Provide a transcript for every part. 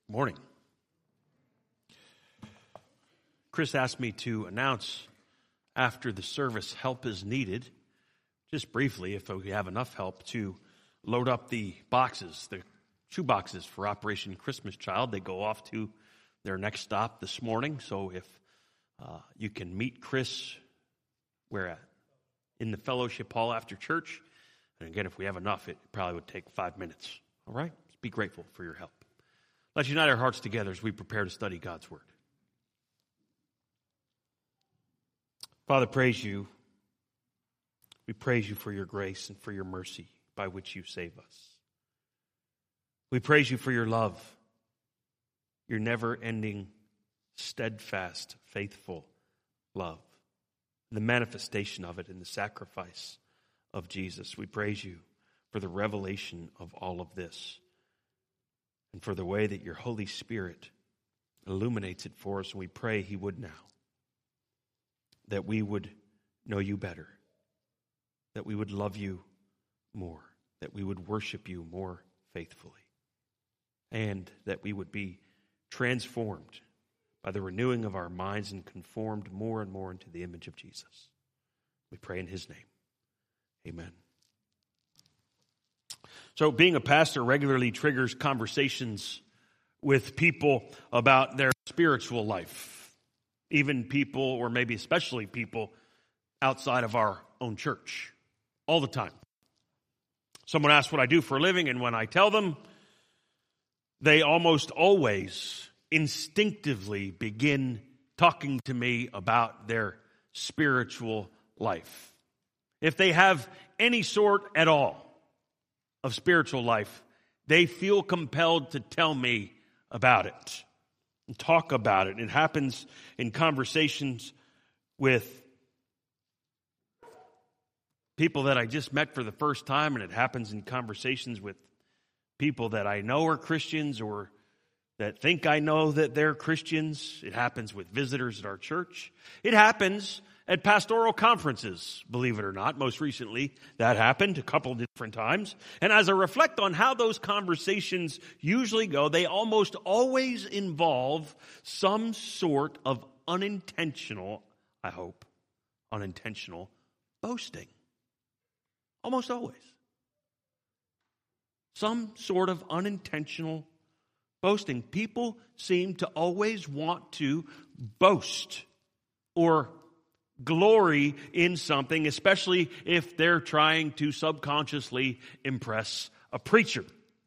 Morning. Chris asked me to announce after the service help is needed, just briefly, if we have enough help, to load up the boxes, the shoe boxes for Operation Christmas Child. They go off to their next stop this morning. So if you can meet Chris, where at? In the fellowship hall after church. And again, if we have enough, it probably would take 5 minutes. All right? Be grateful for your help. Let's unite our hearts together as we prepare to study God's Word. Father, praise you. We praise you for your grace and for your mercy by which you save us. We praise you for your love, your never-ending, steadfast, faithful love, the manifestation of it in the sacrifice of Jesus. We praise you for the revelation of all of this and for the way that your Holy Spirit illuminates it for us. And we pray he would now, that we would know you better, that we would love you more, that we would worship you more faithfully, and that we would be transformed by the renewing of our minds and conformed more and more into the image of Jesus. We pray in his name. Amen. So being a pastor regularly triggers conversations with people about their spiritual life, even people, or maybe especially people outside of our own church, all the time. Someone asks what I do for a living, and when I tell them, they almost always instinctively begin talking to me about their spiritual life. If they have any sort at all of spiritual life, they feel compelled to tell me about it and talk about it. It happens in conversations with people that I just met for the first time, and it happens in conversations with people that I know are Christians or that think I know that they're Christians. It happens with visitors at our church. It happens at pastoral conferences, believe it or not. Most recently, that happened a couple of different times. And as I reflect on how those conversations usually go, they almost always involve some sort of unintentional, I hope, unintentional boasting. Almost always. Some sort of unintentional boasting. People seem to always want to boast or glory in something, especially if they're trying to subconsciously impress a preacher.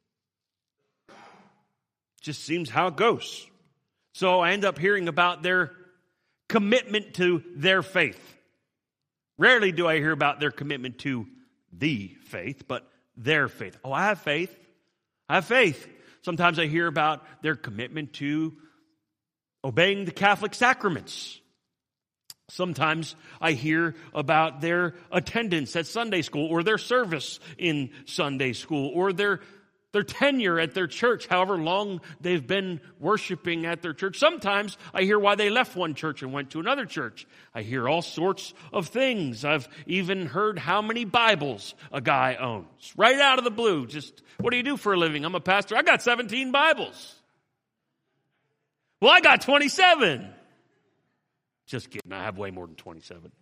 Just seems how it goes. So I end up hearing about their commitment to their faith. Rarely do I hear about their commitment to the faith, but their faith. Oh, I have faith. I have faith. Sometimes I hear about their commitment to obeying the Catholic sacraments. Sometimes I hear about their attendance at Sunday school or their service in Sunday school or their tenure at their church, however long they've been worshiping at their church. Sometimes I hear why they left one church and went to another church. I hear all sorts of things. I've even heard how many Bibles a guy owns. Right out of the blue. Just, what do you do for a living? I'm a pastor. I got 17 Bibles. Well, I got 27. Just kidding. I have way more than 27.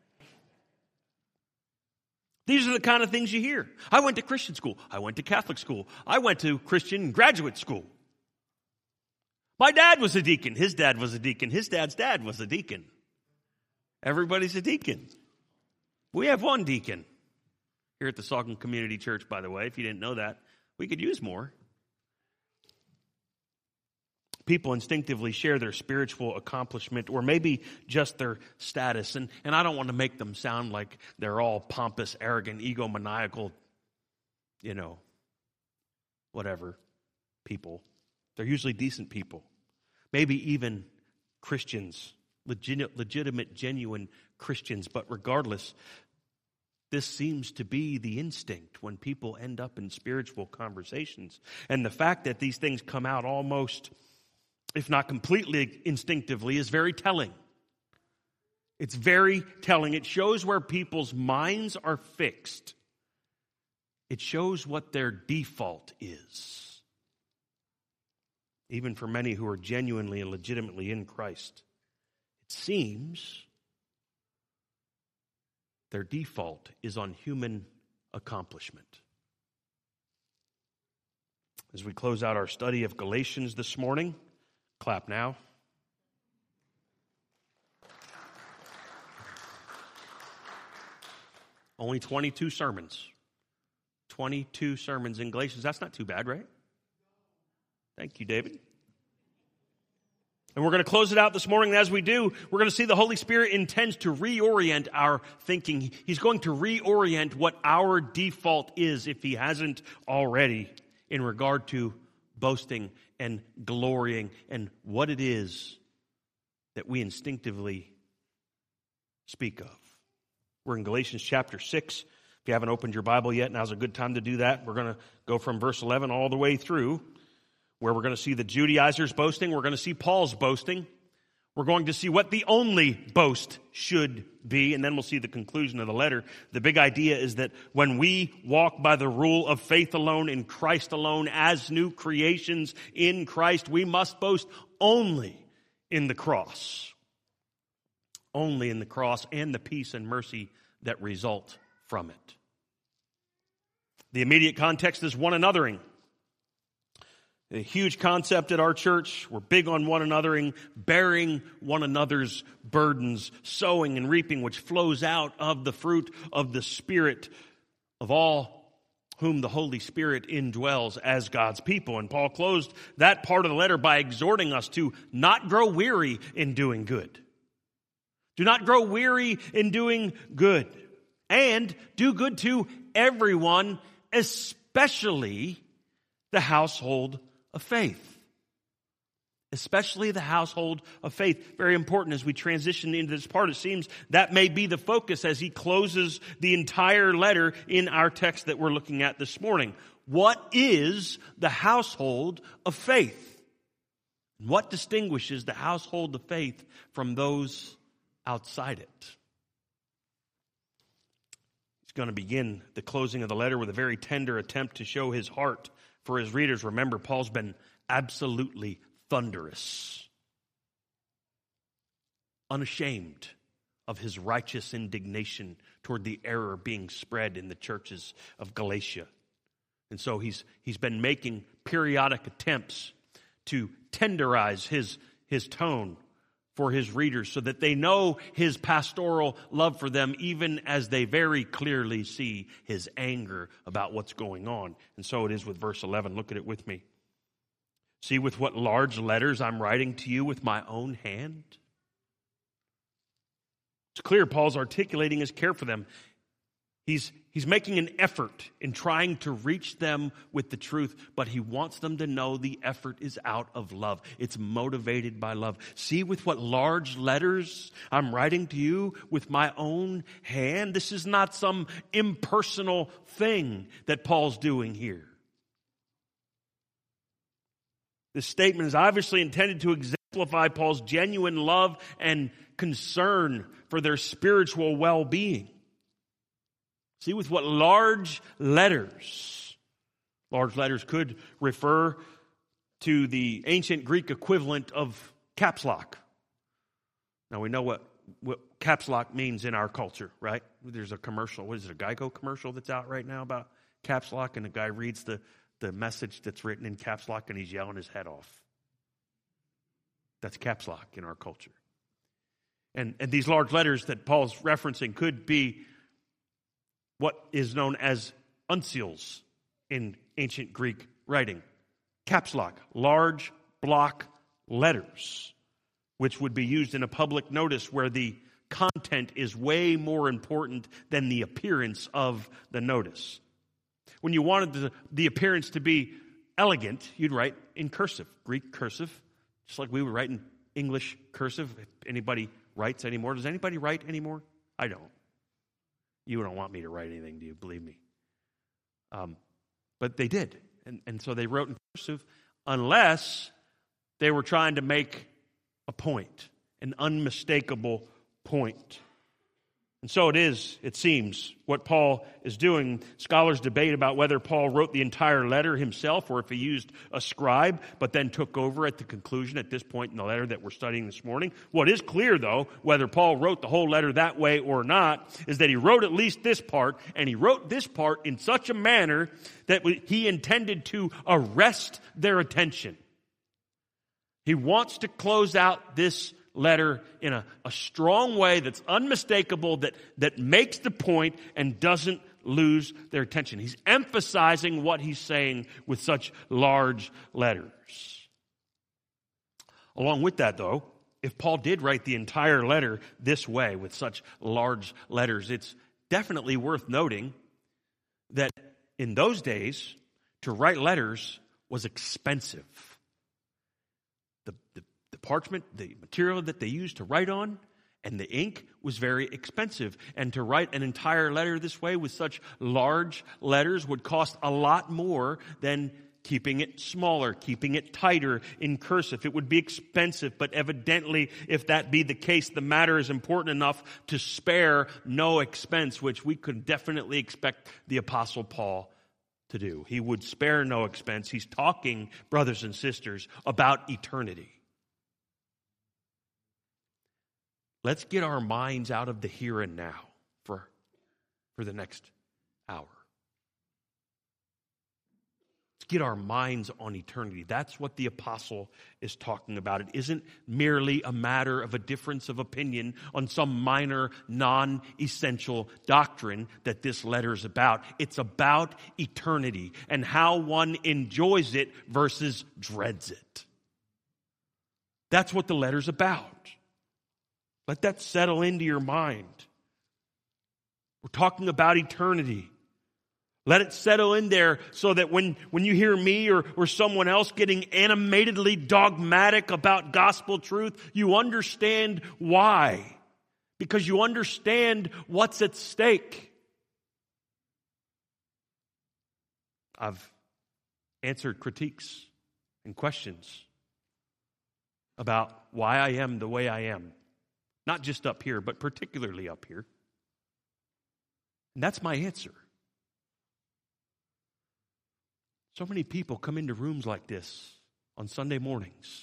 These are the kind of things you hear. I went to Christian school. I went to Catholic school. I went to Christian graduate school. My dad was a deacon. His dad was a deacon. His dad's dad was a deacon. Everybody's a deacon. We have one deacon here at the Saucon Community Church, by the way. If you didn't know that, we could use more. People instinctively share their spiritual accomplishment or maybe just their status. And I don't want to make them sound like they're all pompous, arrogant, egomaniacal, whatever people. They're usually decent people. Maybe even Christians, legitimate, genuine Christians. But regardless, this seems to be the instinct when people end up in spiritual conversations. And the fact that these things come out almost, if not completely instinctively, is very telling. It's very telling. It shows where people's minds are fixed. It shows what their default is. even for many who are genuinely and legitimately in Christ, it seems their default is on human accomplishment. As we close out our study of Galatians this morning, clap now. Only 22 sermons. 22 sermons in Galatians. That's not too bad, right? Thank you, David. And we're going to close it out this morning. And as we do, we're going to see the Holy Spirit intends to reorient our thinking. He's going to reorient what our default is, if he hasn't already, in regard to boasting and glorying and what it is that we instinctively speak of. We're in Galatians chapter 6. If you haven't opened your Bible yet, now's a good time to do that. We're going to go from verse 11 all the way through, where we're going to see the Judaizers boasting. We're going to see Paul's boasting. We're going to see what the only boast should be, and then we'll see the conclusion of the letter. The big idea is that when we walk by the rule of faith alone, in Christ alone, as new creations in Christ, we must boast only in the cross. Only in the cross and the peace and mercy that result from it. The immediate context is one anothering. A huge concept at our church. We're big on one anothering, bearing one another's burdens, sowing and reaping, which flows out of the fruit of the Spirit of all whom the Holy Spirit indwells as God's people. And Paul closed that part of the letter by exhorting us to not grow weary in doing good. Do not grow weary in doing good. And do good to everyone, especially the household of faith. Especially the household of faith. Very important as we transition into this part. It seems that may be the focus as he closes the entire letter in our text that we're looking at this morning. What is the household of faith? What distinguishes the household of faith from those outside it? He's going to begin the closing of the letter with a very tender attempt to show his heart for his readers. Remember, Paul's been absolutely thunderous, unashamed of his righteous indignation toward the error being spread in the churches of Galatia. And so he's been making periodic attempts to tenderize his tone for his readers so that they know his pastoral love for them, even as they very clearly see his anger about what's going on. And so it is with verse 11. Look at it with me. See with what large letters I'm writing to you with my own hand. It's clear Paul's articulating his care for them. He's making an effort in trying to reach them with the truth, but he wants them to know the effort is out of love. It's motivated by love. See with what large letters I'm writing to you with my own hand. This is not some impersonal thing that Paul's doing here. This statement is obviously intended to exemplify Paul's genuine love and concern for their spiritual well-being. See with what large letters. Large letters could refer to the ancient Greek equivalent of caps lock. Now we know what caps lock means in our culture, right? There's a commercial, what is it, a Geico commercial that's out right now about caps lock, and the guy reads the message that's written in caps lock and he's yelling his head off. That's caps lock in our culture. And these large letters that Paul's referencing could be what is known as uncials in ancient Greek writing. Caps lock, large block letters, which would be used in a public notice where the content is way more important than the appearance of the notice. When you wanted the appearance to be elegant, you'd write in cursive, Greek cursive, just like we would write in English cursive. If anybody writes anymore. Does anybody write anymore? I don't. You don't want me to write anything, do you? Believe me. But they did. And so they wrote in cursive unless they were trying to make a point, an unmistakable point. And so it seems, what Paul is doing. Scholars debate about whether Paul wrote the entire letter himself or if he used a scribe, but then took over at the conclusion at this point in the letter that we're studying this morning. What is clear, though, whether Paul wrote the whole letter that way or not, is that he wrote at least this part, and he wrote this part in such a manner that he intended to arrest their attention. He wants to close out this letter in a strong way that's unmistakable, that makes the point and doesn't lose their attention. He's emphasizing what he's saying with such large letters. Along with that, though, if Paul did write the entire letter this way with such large letters, it's definitely worth noting that in those days, to write letters was expensive. The parchment, the material that they used to write on, and the ink was very expensive. And to write an entire letter this way with such large letters would cost a lot more than keeping it smaller, keeping it tighter in cursive. It would be expensive, but evidently, if that be the case, the matter is important enough to spare no expense, which we could definitely expect the Apostle Paul to do. He would spare no expense. He's talking, brothers and sisters, about eternity. Let's get our minds out of the here and now for the next hour. Let's get our minds on eternity. That's what the apostle is talking about. It isn't merely a matter of a difference of opinion on some minor, non-essential doctrine that this letter is about. It's about eternity and how one enjoys it versus dreads it. That's what the letter's about. Let that settle into your mind. We're talking about eternity. Let it settle in there so that when you hear me or someone else getting animatedly dogmatic about gospel truth, you understand why. Because you understand what's at stake. I've answered critiques and questions about why I am the way I am. Not just up here, but particularly up here. And that's my answer. So many people come into rooms like this on Sunday mornings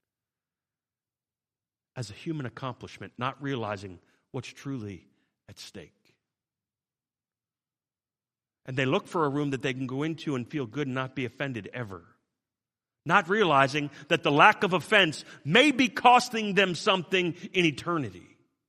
as a human accomplishment, not realizing what's truly at stake. And they look for a room that they can go into and feel good and not be offended ever. Not realizing that the lack of offense may be costing them something in eternity.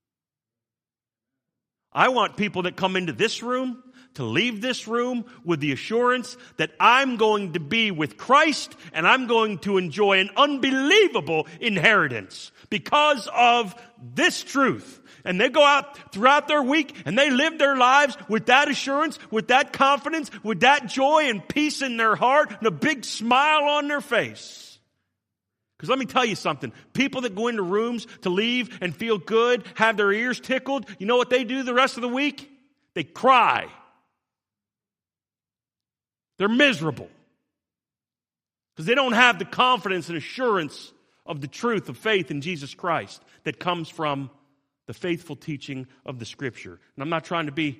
I want people that come into this room to leave this room with the assurance that I'm going to be with Christ and I'm going to enjoy an unbelievable inheritance because of this truth. And they go out throughout their week and they live their lives with that assurance, with that confidence, with that joy and peace in their heart and a big smile on their face. Because let me tell you something. People that go into rooms to leave and feel good, have their ears tickled, you know what they do the rest of the week? They cry. They're miserable. Because they don't have the confidence and assurance of the truth of faith in Jesus Christ that comes from the faithful teaching of the Scripture. And I'm not trying to be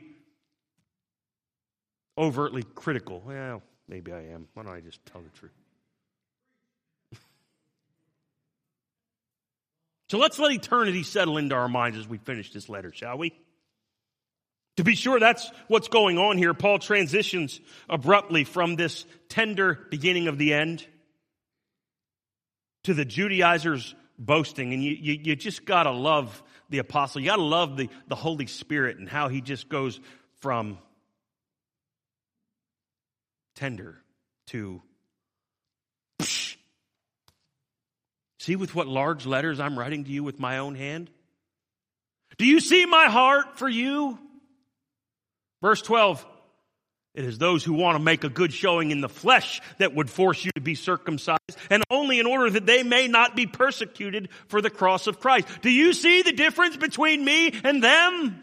overtly critical. Well, maybe I am. Why don't I just tell the truth? So let's let eternity settle into our minds as we finish this letter, shall we? To be sure, that's what's going on here. Paul transitions abruptly from this tender beginning of the end to the Judaizers boasting. And you just got to love the apostle. You got to love the Holy Spirit and how he just goes from tender to psh. See with what large letters I'm writing to you with my own hand? Do you see my heart for you? Verse 12, it is those who want to make a good showing in the flesh that would force you to be circumcised, and only in order that they may not be persecuted for the cross of Christ. Do you see the difference between me and them?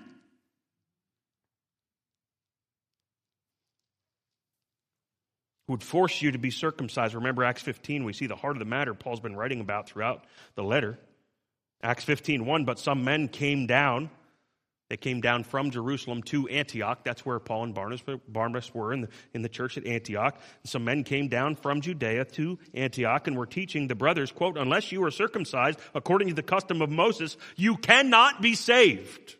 Who would force you to be circumcised. Remember Acts 15, we see the heart of the matter Paul's been writing about throughout the letter. Acts 15:1, but some men came down They came down from Jerusalem to Antioch. That's where Paul and Barnabas were in the church at Antioch. Some men came down from Judea to Antioch and were teaching the brothers, quote, unless you are circumcised according to the custom of Moses, you cannot be saved.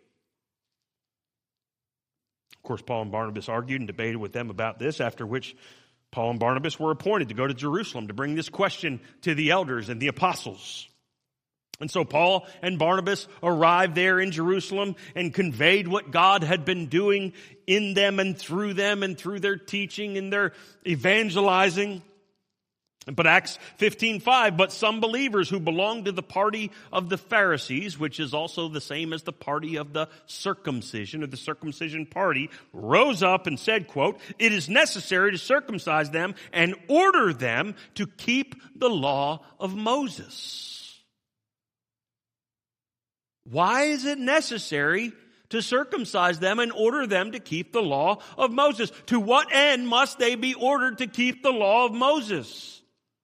Of course, Paul and Barnabas argued and debated with them about this, after which Paul and Barnabas were appointed to go to Jerusalem to bring this question to the elders and the apostles. And so Paul and Barnabas arrived there in Jerusalem and conveyed what God had been doing in them and through their teaching and their evangelizing. But Acts 15:5, but some believers who belonged to the party of the Pharisees, which is also the same as the party of the circumcision, or the circumcision party, rose up and said, quote, it is necessary to circumcise them and order them to keep the law of Moses. Why is it necessary to circumcise them and order them to keep the law of Moses? To what end must they be ordered to keep the law of Moses?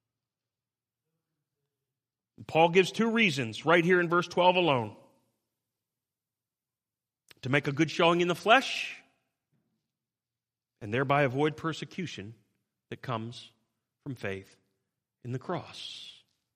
Paul gives two reasons right here in verse 12 alone. To make a good showing in the flesh, and thereby avoid persecution that comes from faith in the cross.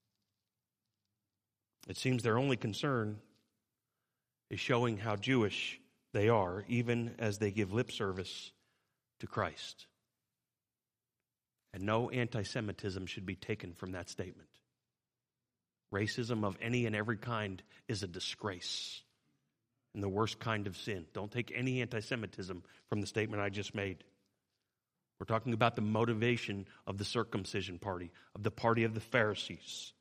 It seems their only concern is showing how Jewish they are, even as they give lip service to Christ. And no anti-Semitism should be taken from that statement. Racism of any and every kind is a disgrace and the worst kind of sin. Don't take any anti-Semitism from the statement I just made. We're talking about the motivation of the circumcision party, of the party of the Pharisees.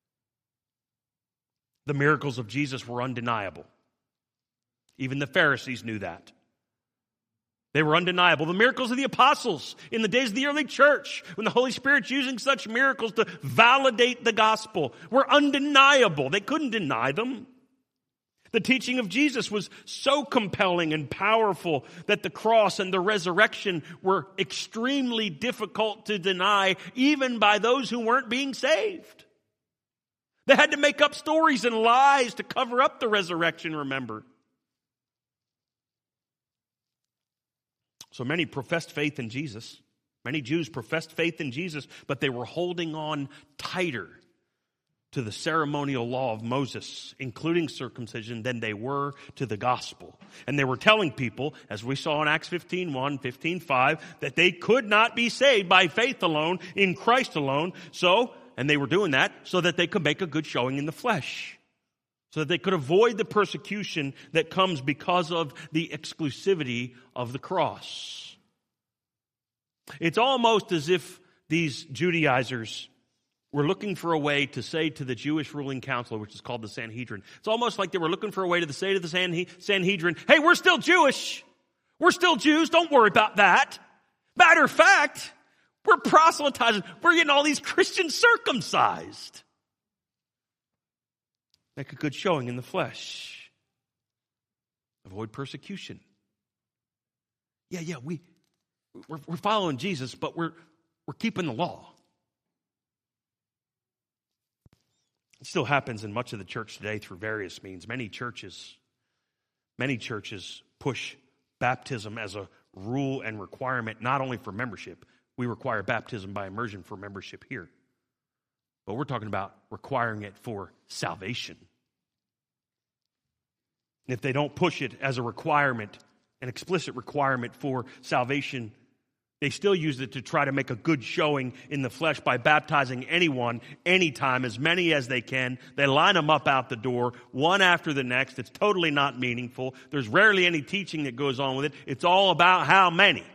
The miracles of Jesus were undeniable. Even the Pharisees knew that. They were undeniable. The miracles of the apostles in the days of the early church, when the Holy Spirit's using such miracles to validate the gospel, were undeniable. They couldn't deny them. The teaching of Jesus was so compelling and powerful that the cross and the resurrection were extremely difficult to deny, even by those who weren't being saved. They had to make up stories and lies to cover up the resurrection, remember. So many professed faith in Jesus. Many Jews professed faith in Jesus, but they were holding on tighter to the ceremonial law of Moses, including circumcision, than they were to the gospel. And they were telling people, as we saw in Acts 15:1, 15:5, that they could not be saved by faith alone, in Christ alone. And they were doing that so that they could make a good showing in the flesh, so that they could avoid the persecution that comes because of the exclusivity of the cross. It's almost as if these Judaizers were looking for a way to say to the Jewish ruling council, which is called the Sanhedrin. It's almost like they were looking for a way to say to the Sanhedrin, hey, we're still Jewish. We're still Jews. Don't worry about that. Matter of fact, we're proselytizing. We're getting all these Christians circumcised. Make a good showing in the flesh. Avoid persecution. We're following Jesus, but we're keeping the law. It still happens in much of the church today through various means. Many churches push baptism as a rule and requirement, not only for membership. We require baptism by immersion for membership here. But we're talking about requiring it for salvation. If they don't push it as a requirement, an explicit requirement for salvation, they still use it to try to make a good showing in the flesh by baptizing anyone, anytime, as many as they can. They line them up out the door, one after the next. It's totally not meaningful. There's rarely any teaching that goes on with it. It's all about how many.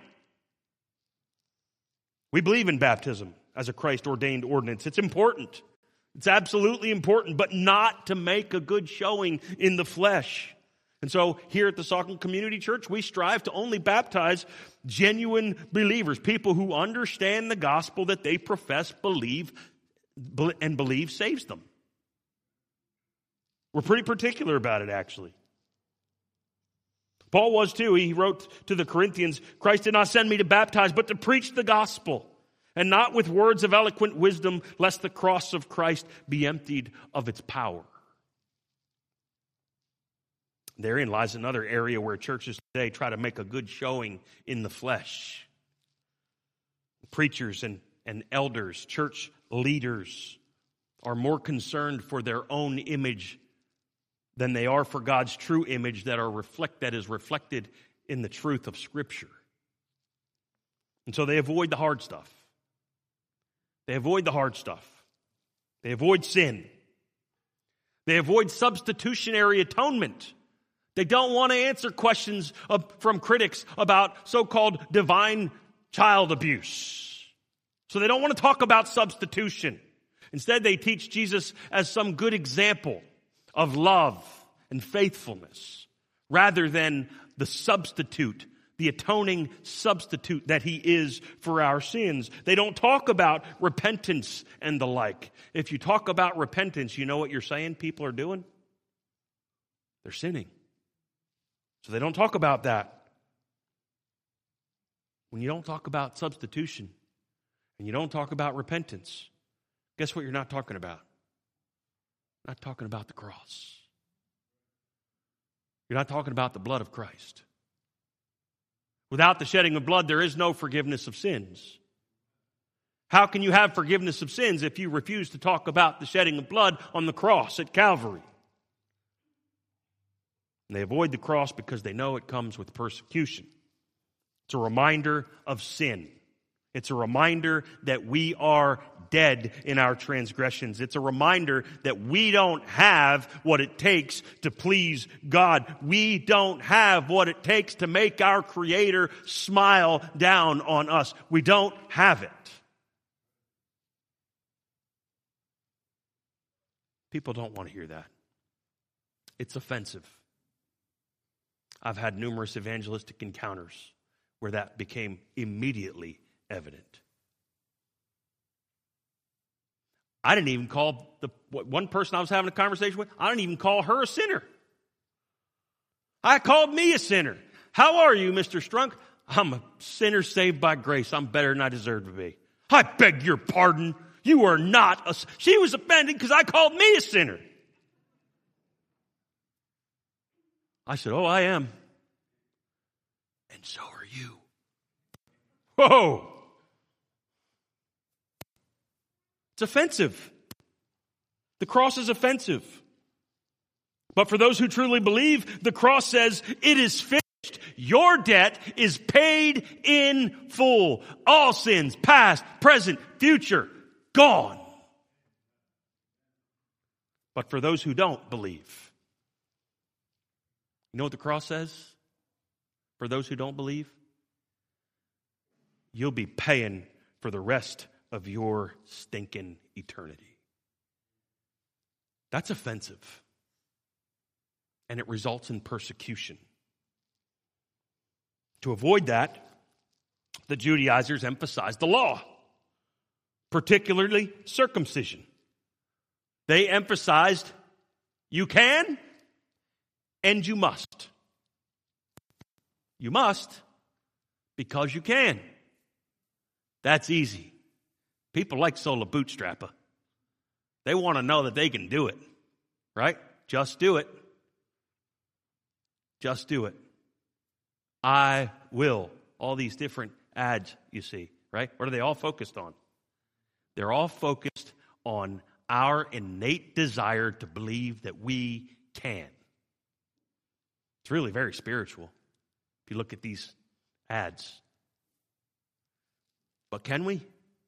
We believe in baptism as a Christ-ordained ordinance. It's important. It's absolutely important, but not to make a good showing in the flesh. And so here at the Saucon Community Church, we strive to only baptize genuine believers, people who understand the gospel that they profess, believe saves them. We're pretty particular about it, actually. Paul was too. He wrote to the Corinthians, Christ did not send me to baptize, but to preach the gospel, and not with words of eloquent wisdom, lest the cross of Christ be emptied of its power. Therein lies another area where churches today try to make a good showing in the flesh. Preachers and elders, church leaders are more concerned for their own image than they are for God's true image that is reflected in the truth of Scripture. And so they avoid the hard stuff. They avoid the hard stuff. They avoid sin. They avoid substitutionary atonement. They don't want to answer questions from critics about so-called divine child abuse. So they don't want to talk about substitution. Instead, they teach Jesus as some good example of love and faithfulness, rather than the substitute, the atoning substitute that he is for our sins. They don't talk about repentance and the like. If you talk about repentance, you know what you're saying people are doing? They're sinning. So they don't talk about that. When you don't talk about substitution and you don't talk about repentance, guess what you're not talking about? You're not talking about the cross. You're not talking about the blood of Christ. Without the shedding of blood, there is no forgiveness of sins. How can you have forgiveness of sins if you refuse to talk about the shedding of blood on the cross at Calvary? And they avoid the cross because they know it comes with persecution. It's a reminder of sin. It's a reminder that we are dead in our transgressions. It's a reminder that we don't have what it takes to please God. We don't have what it takes to make our Creator smile down on us. We don't have it. People don't want to hear that. It's offensive. I've had numerous evangelistic encounters where that became immediately evident. I didn't even call one person I was having a conversation with, I didn't even call her a sinner. I called me a sinner. How are you, Mr. Strunk? I'm a sinner saved by grace. I'm better than I deserve to be. I beg your pardon. You are not a... She was offended because I called me a sinner. I said, oh, I am. And so are you. Whoa! It's offensive. The cross is offensive. But for those who truly believe, the cross says, it is finished. Your debt is paid in full. All sins, past, present, future, gone. But for those who don't believe, you know what the cross says? For those who don't believe, you'll be paying for the rest of your stinking eternity. That's offensive. And it results in persecution. To avoid that, the Judaizers emphasized the law, particularly circumcision. They emphasized you can and you must. You must because you can. That's easy. People like sola bootstrapper. They want to know that they can do it, right? Just do it. Just do it. I will. All these different ads you see, right? What are they all focused on? They're all focused on our innate desire to believe that we can. It's really very spiritual if you look at these ads. But can we?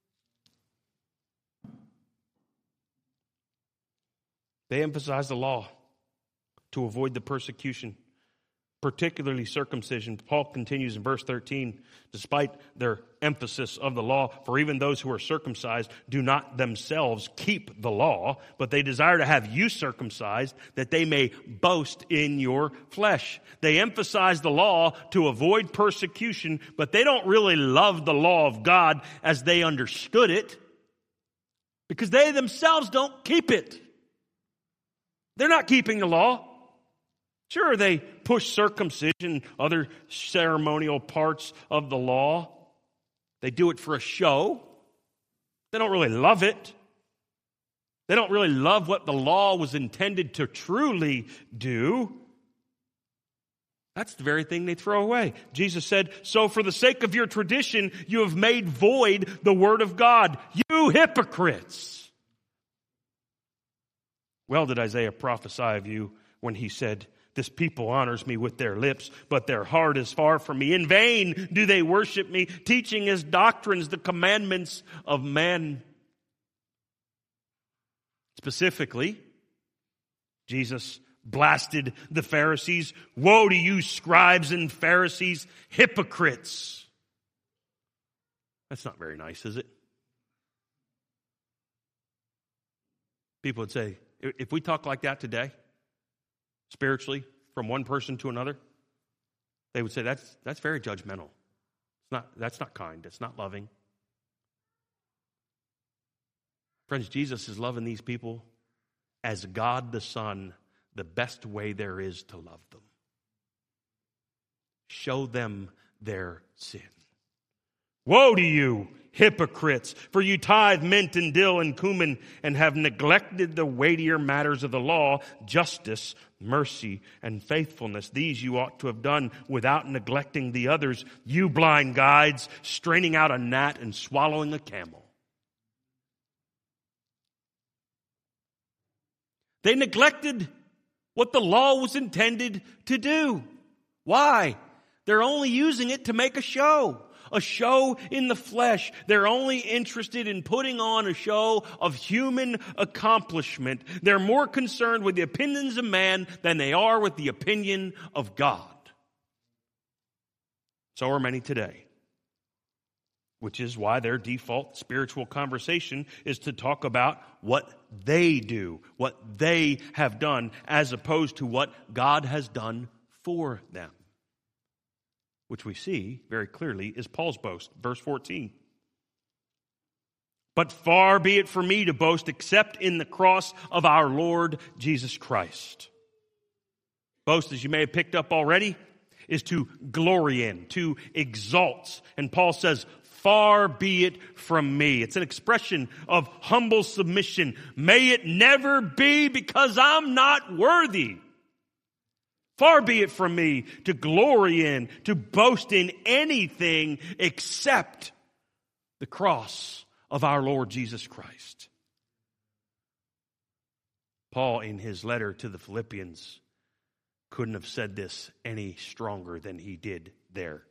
They emphasize the law to avoid the persecution, particularly circumcision. Paul continues in verse 13, despite their emphasis of the law, for even those who are circumcised do not themselves keep the law, but they desire to have you circumcised, that they may boast in your flesh. They emphasize the law to avoid persecution, but they don't really love the law of God as they understood it, because they themselves don't keep it. They're not keeping the law. Sure, they push circumcision, other ceremonial parts of the law. They do it for a show. They don't really love it. They don't really love what the law was intended to truly do. That's the very thing they throw away. Jesus said, so for the sake of your tradition, you have made void the word of God. You hypocrites! Well did Isaiah prophesy of you when he said, this people honors me with their lips, but their heart is far from me. In vain do they worship me, teaching as doctrines the commandments of men. Specifically, Jesus blasted the Pharisees. Woe to you, scribes and Pharisees, hypocrites! That's not very nice, is it? People would say, if we talk like that today, spiritually, from one person to another, they would say that's very judgmental. That's not kind. That's not loving. Friends, Jesus is loving these people as God the Son, the best way there is to love them. Show them their sin. Woe to you, hypocrites, for you tithe mint and dill and cumin and have neglected the weightier matters of the law, justice, mercy, and faithfulness. These you ought to have done without neglecting the others. You blind guides, straining out a gnat and swallowing a camel. They neglected what the law was intended to do. Why? They're only using it to make a show in the flesh. They're only interested in putting on a show of human accomplishment. They're more concerned with the opinions of man than they are with the opinion of God. So are many today. Which is why their default spiritual conversation is to talk about what they do, what they have done, as opposed to what God has done for them. Which we see very clearly is Paul's boast. Verse 14. But far be it from me to boast except in the cross of our Lord Jesus Christ. Boast, as you may have picked up already, is to glory in, to exalt. And Paul says, far be it from me. It's an expression of humble submission. May it never be, because I'm not worthy. Far be it from me to glory in, to boast in anything except the cross of our Lord Jesus Christ. Paul, in his letter to the Philippians, couldn't have said this any stronger than he did there.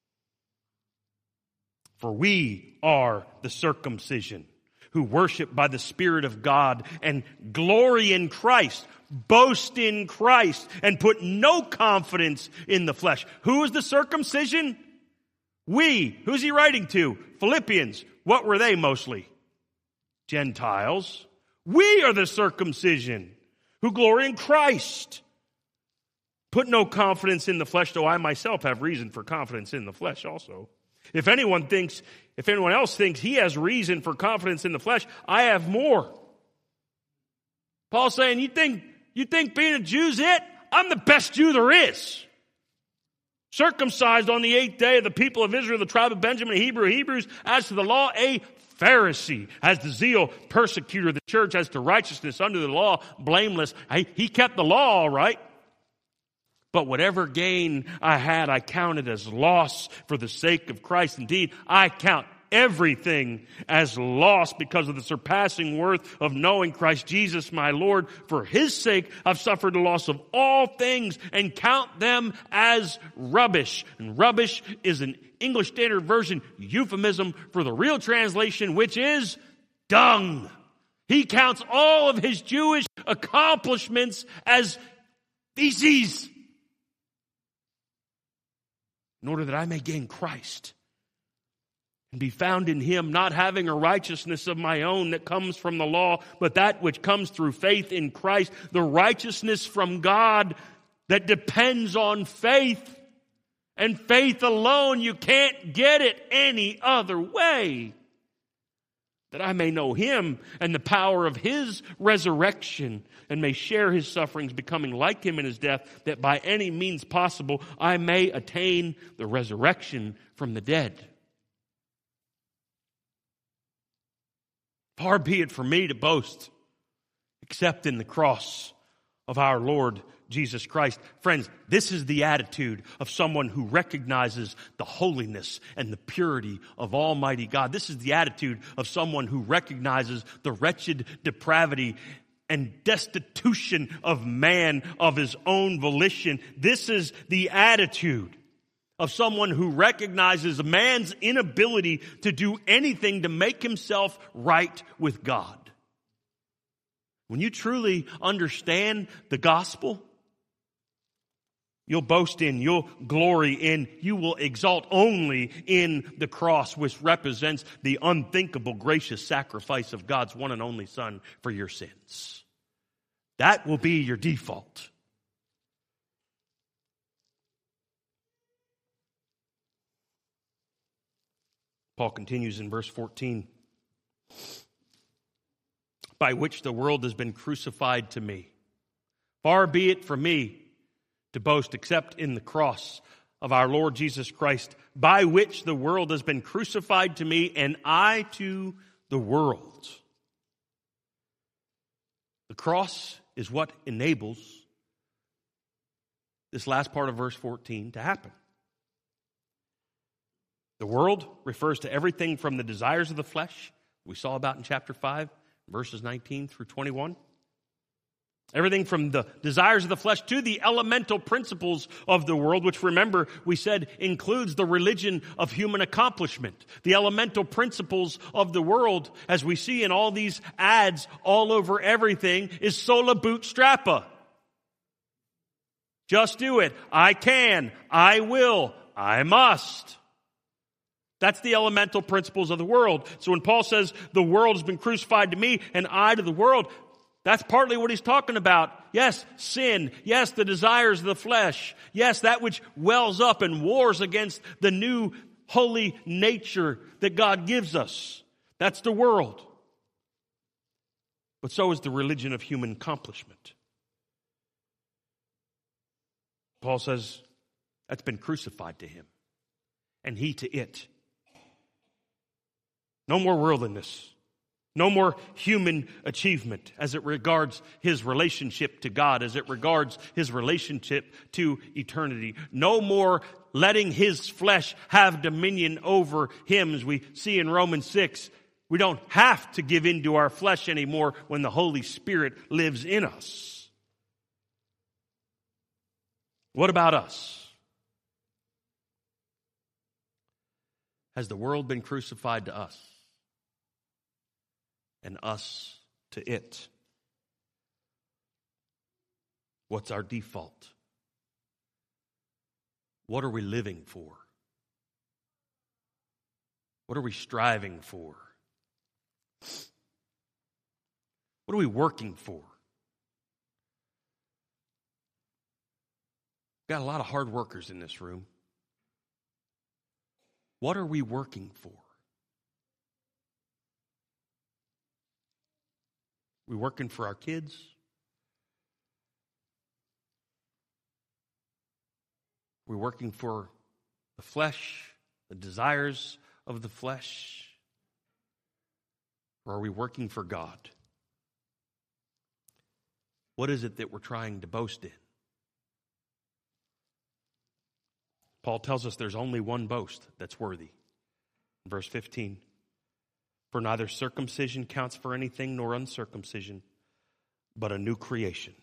For we are the circumcision who worship by the Spirit of God and glory in Christ, boast in Christ, and put no confidence in the flesh. Who is the circumcision? We. Who's he writing to? Philippians. What were they mostly? Gentiles. We are the circumcision who glory in Christ. Put no confidence in the flesh, though I myself have reason for confidence in the flesh also. If anyone else thinks he has reason for confidence in the flesh, I have more. Paul's saying, you think being a Jew's it? I'm the best Jew there is. Circumcised on the 8th day of the people of Israel, the tribe of Benjamin, Hebrews, as to the law, a Pharisee, as to zeal, persecutor of the church, as to righteousness under the law, blameless. He kept the law all right. But whatever gain I had, I counted as loss for the sake of Christ. Indeed, I count everything as loss because of the surpassing worth of knowing Christ Jesus my Lord. For his sake, I've suffered the loss of all things and count them as rubbish. And rubbish is an English Standard Version euphemism for the real translation, which is dung. He counts all of his Jewish accomplishments as feces, in order that I may gain Christ and be found in him, not having a righteousness of my own that comes from the law, but that which comes through faith in Christ, the righteousness from God that depends on faith, and faith alone. You can't get it any other way. That I may know him and the power of his resurrection, and may share his sufferings, becoming like him in his death, that by any means possible I may attain the resurrection from the dead. Far be it from me to boast, except in the cross of our Lord Jesus Christ. Friends, this is the attitude of someone who recognizes the holiness and the purity of Almighty God. This is the attitude of someone who recognizes the wretched depravity and destitution of man of his own volition. This is the attitude of someone who recognizes man's inability to do anything to make himself right with God. When you truly understand the gospel, you'll boast in, you'll glory in, you will exalt only in the cross, which represents the unthinkable, gracious sacrifice of God's one and only Son for your sins. That will be your default. Paul continues in verse 14. By which the world has been crucified to me. Far be it from me to boast except in the cross of our Lord Jesus Christ, by which the world has been crucified to me, and I to the world. The cross is what enables this last part of verse 14 to happen. The world refers to everything from the desires of the flesh, we saw about in chapter 5, verses 19 through 21. Everything from the desires of the flesh to the elemental principles of the world, which, remember, we said includes the religion of human accomplishment. The elemental principles of the world, as we see in all these ads all over everything, is sola bootstrappa. Just do it. I can. I will. I must. That's the elemental principles of the world. So when Paul says the world has been crucified to me and I to the world, that's partly what he's talking about. Yes, sin. Yes, the desires of the flesh. Yes, that which wells up and wars against the new holy nature that God gives us. That's the world. But so is the religion of human accomplishment. Paul says that's been crucified to him, and he to it. No more worldliness. No more human achievement as it regards his relationship to God, as it regards his relationship to eternity. No more letting his flesh have dominion over him. As we see in Romans 6, we don't have to give in to our flesh anymore when the Holy Spirit lives in us. What about us? Has the world been crucified to us? And us to it? What's our default? What are we living for? What are we striving for? What are we working for? We've got a lot of hard workers in this room. What are we working for? We working for our kids? We working for the flesh, the desires of the flesh? Or are we working for God? What is it that we're trying to boast in? Paul tells us there's only one boast that's worthy. Verse 15. For neither circumcision counts for anything nor uncircumcision, but a new creation.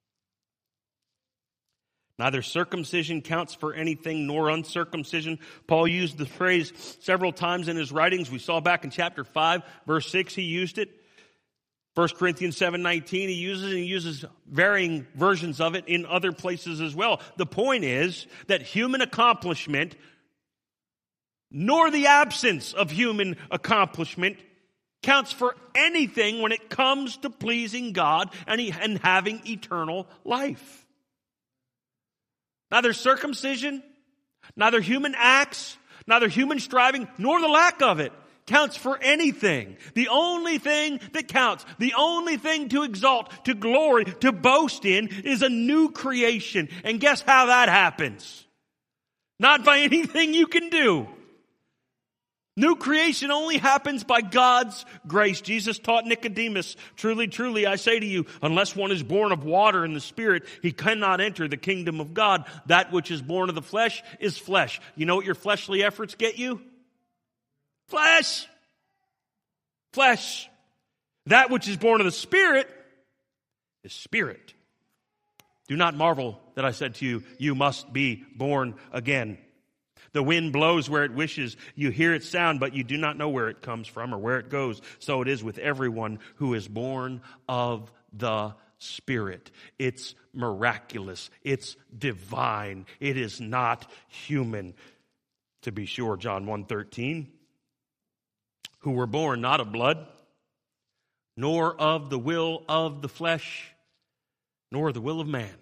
Neither circumcision counts for anything nor uncircumcision. Paul used the phrase several times in his writings. We saw back in chapter 5, verse 6, he used it. 1 Corinthians 7:19, he uses varying versions of it in other places as well. The point is that human accomplishment, nor the absence of human accomplishment, counts for anything when it comes to pleasing God and having eternal life. Neither circumcision, neither human acts, neither human striving, nor the lack of it counts for anything. The only thing that counts, the only thing to exalt, to glory, to boast in is a new creation. And guess how that happens? Not by anything you can do, New creation only happens by God's grace. Jesus taught Nicodemus, truly, truly, I say to you, unless one is born of water and the Spirit, he cannot enter the kingdom of God. That which is born of the flesh is flesh. You know what your fleshly efforts get you? Flesh. Flesh. That which is born of the Spirit is spirit. Do not marvel that I said to you, you must be born again. The wind blows where it wishes. You hear its sound, but you do not know where it comes from or where it goes. So it is with everyone who is born of the Spirit. It's miraculous. It's divine. It is not human. To be sure, John 1:13, who were born not of blood, nor of the will of the flesh, nor the will of man,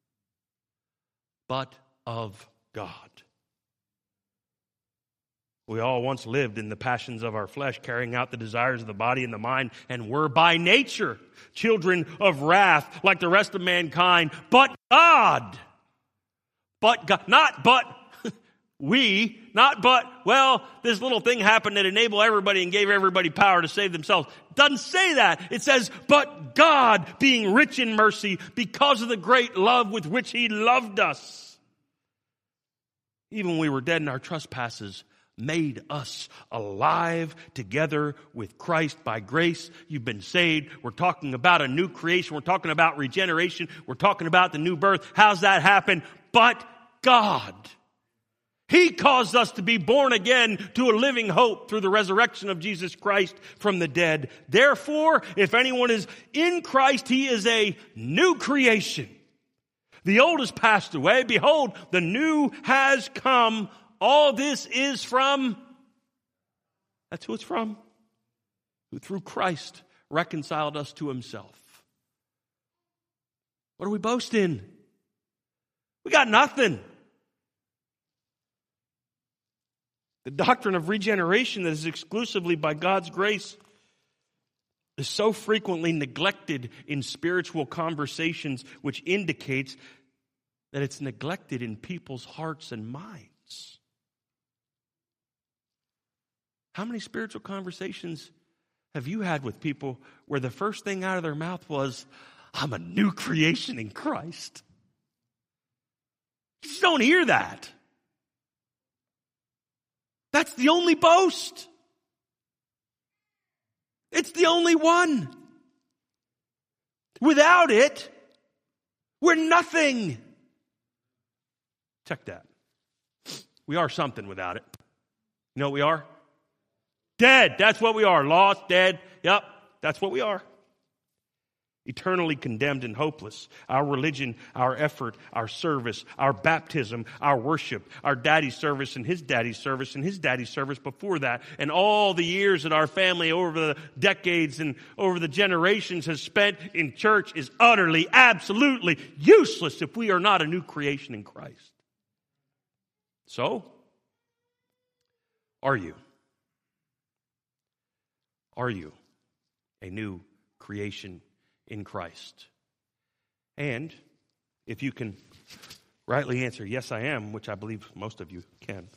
but of God. We all once lived in the passions of our flesh, carrying out the desires of the body and the mind, and were by nature children of wrath, like the rest of mankind. But God, this little thing happened that enabled everybody and gave everybody power to save themselves. Doesn't say that. It says, but God, being rich in mercy, because of the great love with which He loved us, even when we were dead in our trespasses, made us alive together with Christ. By grace you've been saved. We're talking about a new creation. We're talking about regeneration. We're talking about the new birth. How's that happen? But God. He caused us to be born again to a living hope through the resurrection of Jesus Christ from the dead. Therefore, if anyone is in Christ, he is a new creation. The old has passed away. Behold, the new has come. All this is from, that's who it's from, who through Christ reconciled us to Himself. What do we boast in? We got nothing. The doctrine of regeneration that is exclusively by God's grace is so frequently neglected in spiritual conversations, which indicates that it's neglected in people's hearts and minds. How many spiritual conversations have you had with people where the first thing out of their mouth was, I'm a new creation in Christ? You just don't hear that. That's the only boast. It's the only one. Without it, we're nothing. Check that. We are something without it. You know what we are? Dead. That's what we are. Lost, dead. Yep, that's what we are. Eternally condemned and hopeless. Our religion, our effort, our service, our baptism, our worship, our daddy's service and his daddy's service and his daddy's service before that, and all the years that our family over the decades and over the generations has spent in church is utterly, absolutely useless if we are not a new creation in Christ. So, are you? Are you a new creation in Christ? And if you can rightly answer, yes, I am, which I believe most of you can,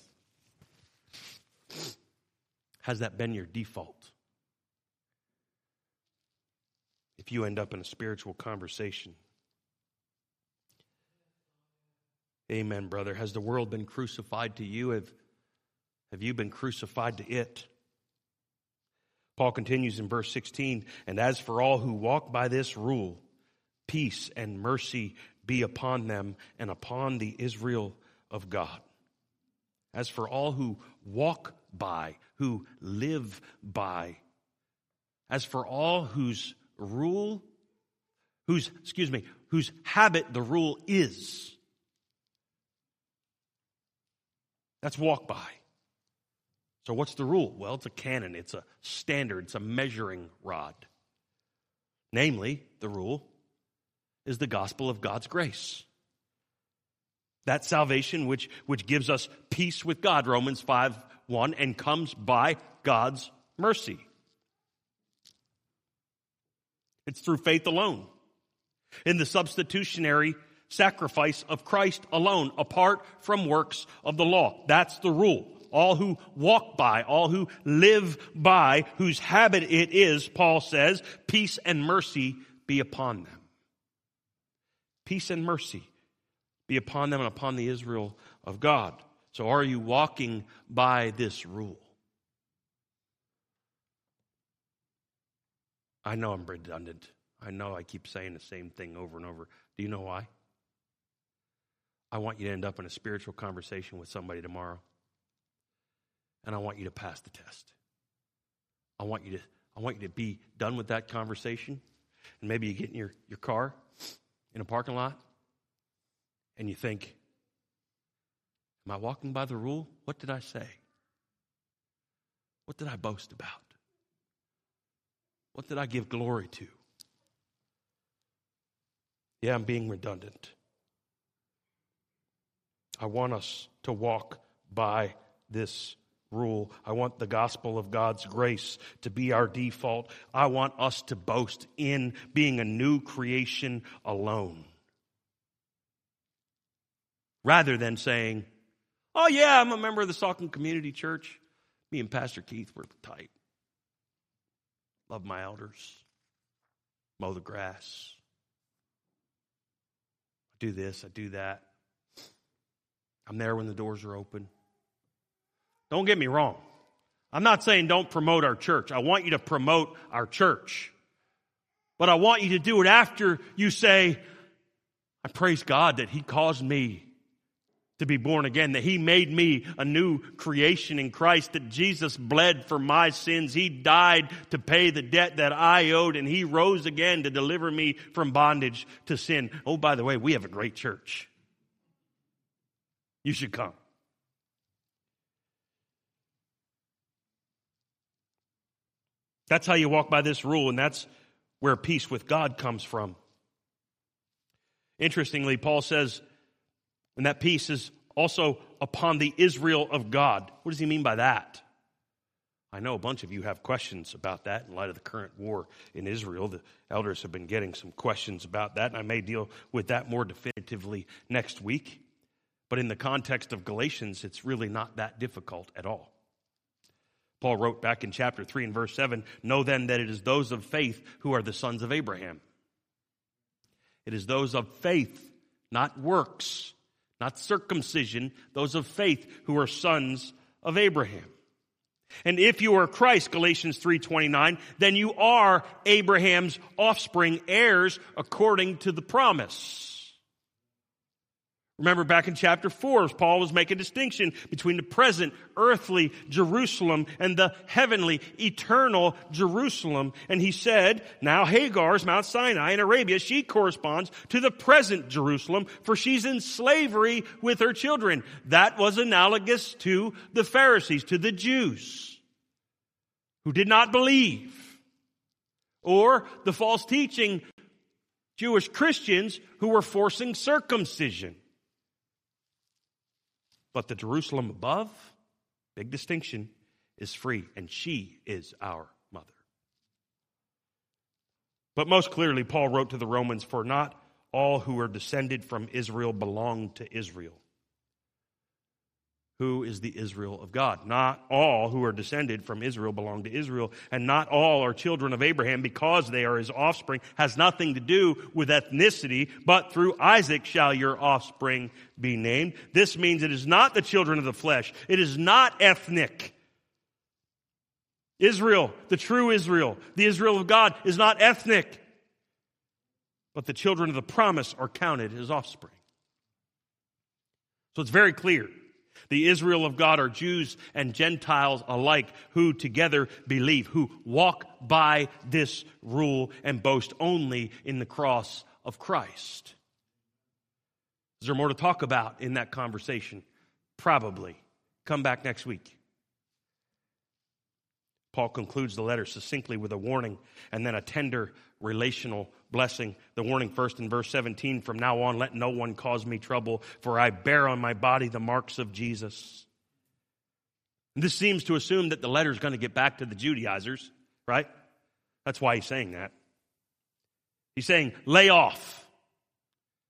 has that been your default? If you end up in a spiritual conversation, amen, brother. Has the world been crucified to you? Have you been crucified to it? Paul continues in verse 16, and as for all who walk by this rule, peace and mercy be upon them and upon the Israel of God. As for all who walk by, who live by, as for all whose habit the rule is, that's walk by. So what's the rule? Well, it's a canon, it's a standard, it's a measuring rod. Namely, the rule is the gospel of God's grace. That salvation which gives us peace with God, Romans 5:1, and comes by God's mercy. It's through faith alone, in the substitutionary sacrifice of Christ alone, apart from works of the law. That's the rule. all who walk by, all who live by, whose habit it is, Paul says, peace and mercy be upon them. Peace and mercy be upon them and upon the Israel of God. So are you walking by this rule? I know I'm redundant. I know I keep saying the same thing over and over. Do you know why? I want you to end up in a spiritual conversation with somebody tomorrow. And I want you to pass the test. I want you to be done with that conversation. And maybe you get in your car in a parking lot and you think, am I walking by the rule? What did I say? What did I boast about? What did I give glory to? Yeah, I'm being redundant. I want us to walk by this rule. I want the gospel of God's grace to be our default. I want us to boast in being a new creation alone. Rather than saying, oh yeah, I'm a member of the Saucon Community Church. Me and Pastor Keith were tight. Love my elders. Mow the grass. I do this, I do that. I'm there when the doors are open. Don't get me wrong. I'm not saying don't promote our church. I want you to promote our church. But I want you to do it after you say, I praise God that He caused me to be born again, that He made me a new creation in Christ, that Jesus bled for my sins. He died to pay the debt that I owed, and He rose again to deliver me from bondage to sin. Oh, by the way, we have a great church. You should come. That's how you walk by this rule, and that's where peace with God comes from. Interestingly, Paul says, and that peace is also upon the Israel of God. What does he mean by that? I know a bunch of you have questions about that in light of the current war in Israel. The elders have been getting some questions about that, and I may deal with that more definitively next week. But in the context of Galatians, it's really not that difficult at all. Paul wrote back in chapter 3 and verse 7, know then that it is those of faith who are the sons of Abraham. It is those of faith, not works, not circumcision, those of faith who are sons of Abraham. And if you are Christ, Galatians 3:29, then you are Abraham's offspring, heirs according to the promise. Remember back in chapter 4, Paul was making a distinction between the present earthly Jerusalem and the heavenly, eternal Jerusalem. And he said, now Hagar's Mount Sinai in Arabia, she corresponds to the present Jerusalem, for she's in slavery with her children. That was analogous to the Pharisees, to the Jews who did not believe, or the false teaching Jewish Christians who were forcing circumcision. But the Jerusalem above, big distinction, is free, and she is our mother. But most clearly, Paul wrote to the Romans, for not all who are descended from Israel belong to Israel. Who is the Israel of God? Not all who are descended from Israel belong to Israel, and not all are children of Abraham because they are his offspring. Has nothing to do with ethnicity, but through Isaac shall your offspring be named. This means it is not the children of the flesh. It is not ethnic. Israel, the true Israel, the Israel of God, is not ethnic. But the children of the promise are counted as offspring. So it's very clear. The Israel of God are Jews and Gentiles alike who together believe, who walk by this rule and boast only in the cross of Christ. Is there more to talk about in that conversation? Probably. Come back next week. Paul concludes the letter succinctly with a warning and then a tender relational blessing. The warning first in verse 17, from now on let no one cause me trouble, for I bear on my body the marks of Jesus. And this seems to assume that the letter is going to get back to the Judaizers, right? That's why he's saying that. He's saying, lay off.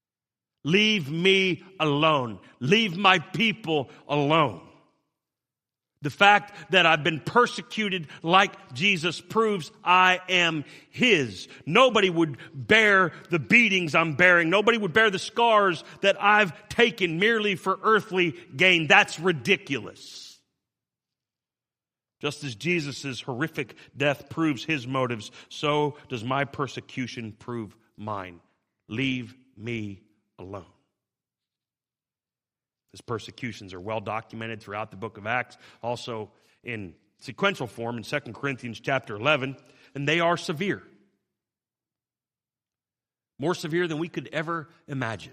Leave me alone. Leave my people alone. The fact that I've been persecuted like Jesus proves I am His. Nobody would bear the beatings I'm bearing. Nobody would bear the scars that I've taken merely for earthly gain. That's ridiculous. Just as Jesus' horrific death proves His motives, so does my persecution prove mine. Leave me alone. His persecutions are well documented throughout the book of Acts, also in sequential form in 2 Corinthians chapter 11, and they are severe. More severe than we could ever imagine.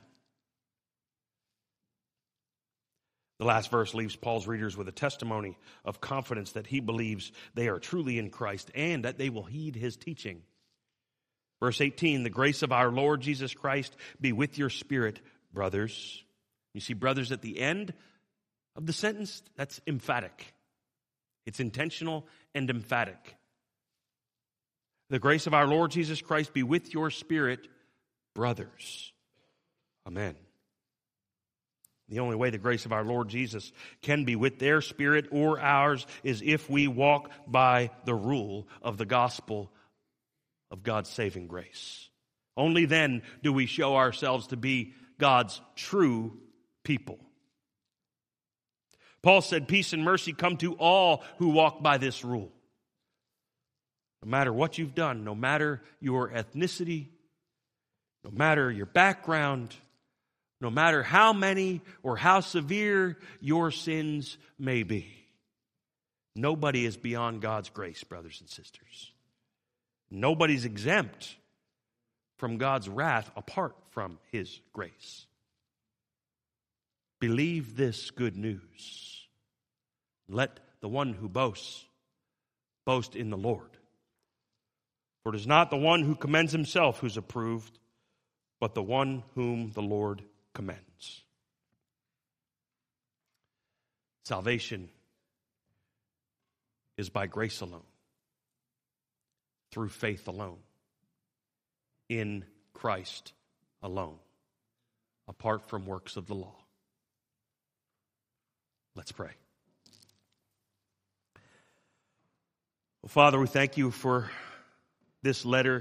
The last verse leaves Paul's readers with a testimony of confidence that he believes they are truly in Christ and that they will heed His teaching. Verse 18, the grace of our Lord Jesus Christ be with your spirit, brothers. You see brothers at the end of the sentence? That's emphatic. It's intentional and emphatic. The grace of our Lord Jesus Christ be with your spirit, brothers. Amen. The only way the grace of our Lord Jesus can be with their spirit or ours is if we walk by the rule of the gospel of God's saving grace. Only then do we show ourselves to be God's true people. Paul said, peace and mercy come to all who walk by this rule. No matter what you've done, no matter your ethnicity, no matter your background, no matter how many or how severe your sins may be. Nobody is beyond God's grace, brothers and sisters. Nobody's exempt from God's wrath apart from His grace. Believe this good news. Let the one who boasts boast in the Lord. For it is not the one who commends himself who's approved, but the one whom the Lord commends. Salvation is by grace alone, through faith alone, in Christ alone, apart from works of the law. Let's pray. Well, Father, we thank you for this letter,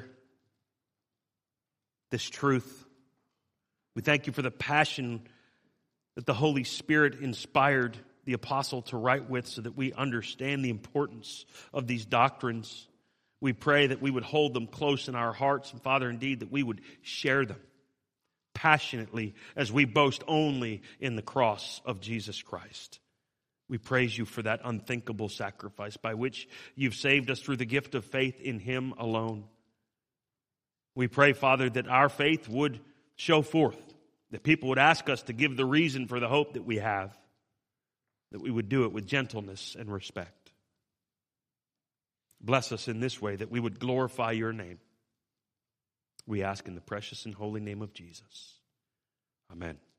this truth. We thank you for the passion that the Holy Spirit inspired the apostle to write with so that we understand the importance of these doctrines. We pray that we would hold them close in our hearts, and Father, indeed, that we would share them passionately as we boast only in the cross of Jesus Christ. We praise you for that unthinkable sacrifice by which you've saved us through the gift of faith in Him alone. We pray, Father, that our faith would show forth, that people would ask us to give the reason for the hope that we have, that we would do it with gentleness and respect. Bless us in this way, that we would glorify your name. We ask in the precious and holy name of Jesus. Amen.